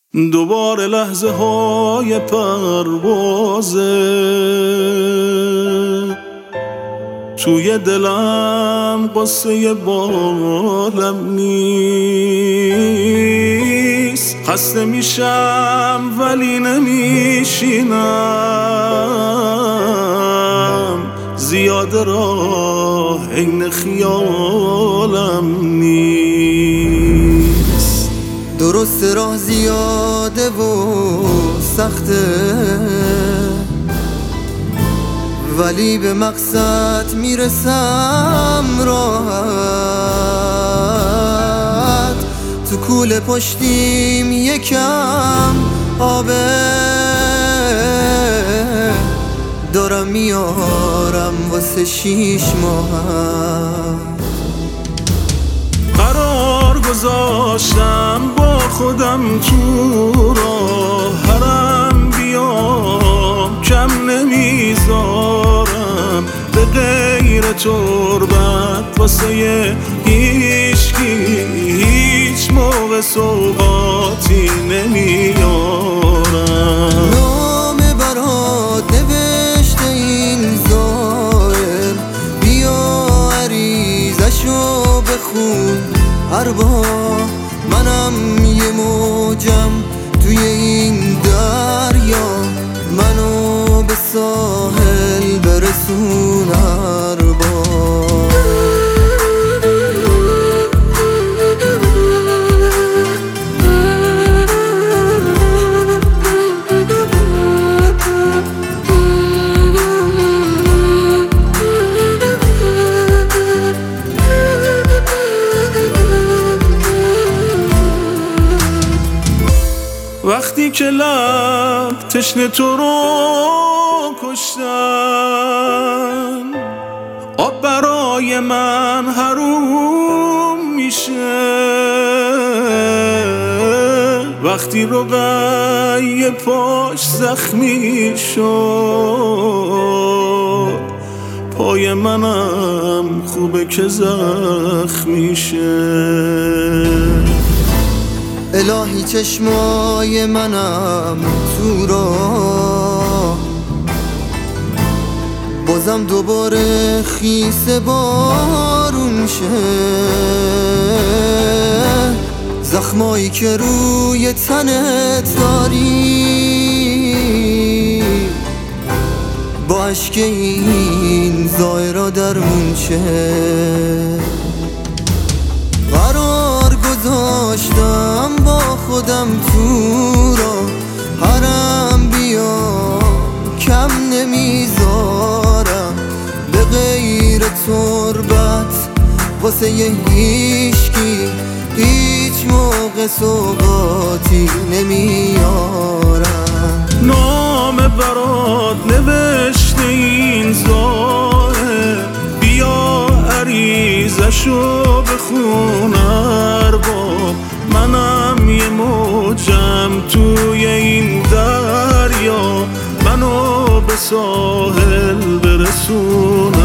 دوباره لحظه های پروازه توی دلم قصه بالم نیست. خسته میشم ولی نمیشینم، زیاد راه عین خیالم نیست. درست راه زیاده و سخته، ولی به مقصد میرسم راحت. تو کوله پشتیم یکم آبه، دارم میارم واسه 6 ماهت. قرار گذاشتم با خودم تو راه، هرم بیام کم نمیذارم. به غیر تربت واسه هیچکی هیچ موقع سوغاتی نمیارم. نامه برات نوشته این زائر، بیا عریضشو بخون هر بار. منم یه موجم توی این دریا، منو به ساحل برسون هر بار. وقتی که لب تشنه تو رو کشتن، آب برای من حروم میشه. وقتی رقیه پاش زخمی شد، پای منم خوبه که زخمی شه. الهی چشمای منم تو راه، بازم دوباره خیس بارون شه. زخمایی که روی تنت داری، با عشق این زائرا درمون شه. قرار گذاشتم با خودم تو را، هرم بیام کم نمیذارم. به غیر تربت واسه هیچکی هیچ موقع سوغاتی نمیارم. نامه برات نوشته این زائر، بیا عریضشو بخون هر بار. منم یه موجم توی این دریا، منو به ساحل برسون